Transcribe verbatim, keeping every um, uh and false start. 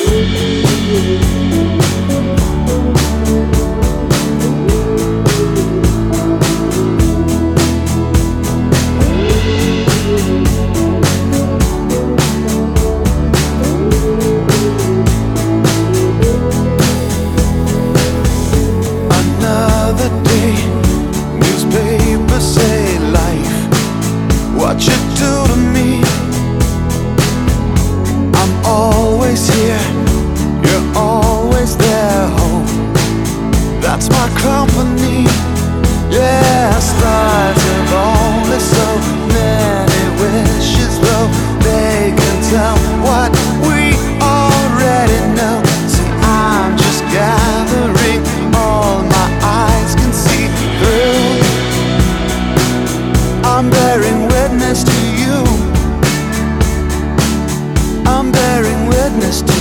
What you do to me, I'm always here, you're always there, home. That's my company. Yeah, stars have only so many wishes, though they can tell what we already know. See, I'm just gathering all my eyes can see through. I'm bearing witness to you, I'm bearing witness to